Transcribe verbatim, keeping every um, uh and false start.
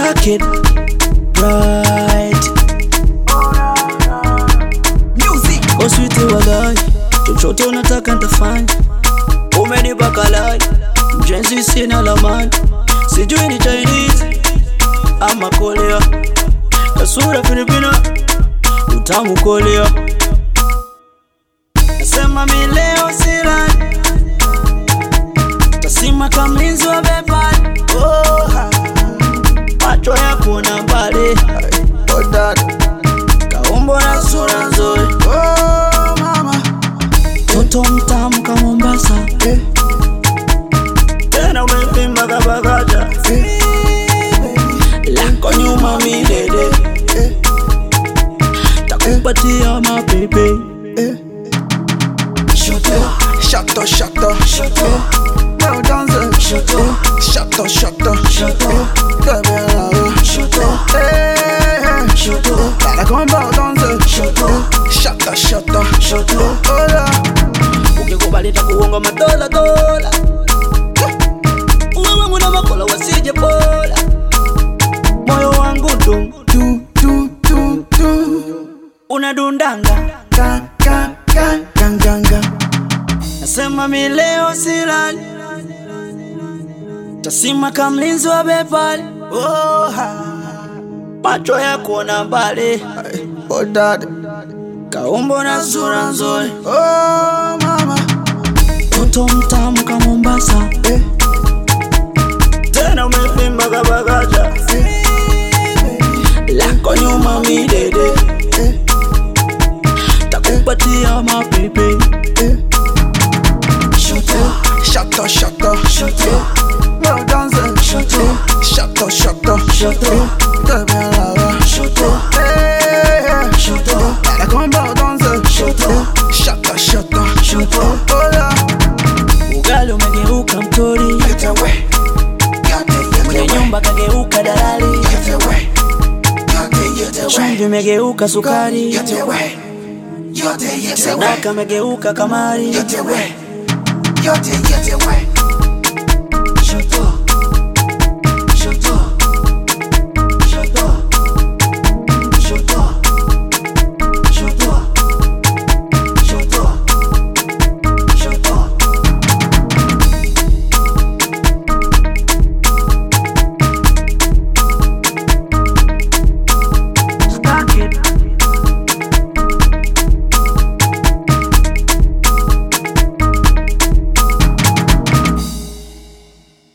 Rocket Bright Music Oswiti walai, chochote unataka nitafanya. Umenipa kalai, mjenzi sina lamani. Sijui ni Chinese ama Korea, kasura Filipina, utamu Korea. Nasema mi leo silali, tasima kamlinzi wa bebali. Oh, ha. Macho ya kuona mbali. Oh, dad. Kaumbo na sura nzuri. Oh, mama. Toto mtamu kama Mombasa. Eh. Tena umepimba kabagaja. Eh. Lako nyuma milele. Eh. Takupatia mapepe. Eh. Shato, shato, shato. Well done, shato, shato, shato, shato. Gabriela, shato, eh, shato. Gotta come back on the shato, shato, shato, shato. Hola, ukikubali takuonga madola dola. Uwe wangu na makola wasije pola. Moyo wangu dum dum dum dum dum. Unadundanga, ga ga ga ga ga ga. Nasema mi leo silali, tasima kamlinzi wa bebali. Oh, ha. Macho ya kuona mbali. Oh, dad. Kaumbo na sura nzuri. Oh, mama. Toto mtamu kama Mombasa. Eh. Tena umepimba kabagaja. Eh. Lako nyuma milele. Eh. Takupatia mapepe. Eh. Shato, shato, shato. Well done, shato, shato, shato, shato. Gabriela, shato, eh, shato. Gotta come back on the shato, shato, shato, shato. Hola, ugali umegeuka mtori. Get away, mwenye nyumba kageuka dalali. Get away, chumvi umegeuka sukari. Get away, sadaka umegeuka kamari. Get away. Yote yote we